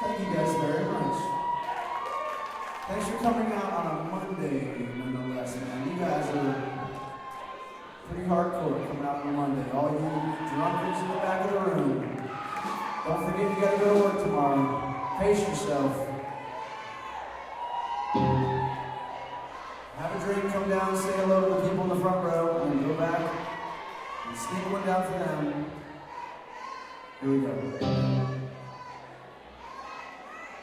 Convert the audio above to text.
Thank you guys very much. Thanks for coming out on a Monday, nonetheless, man. You guys are pretty hardcore coming out on a Monday. All you drunkards in the back of the room. Don't forget you gotta go to work tomorrow. Pace yourself. Have a drink, come down, say hello to the people in the front row, and then go back and sneak one down for them. Here we go.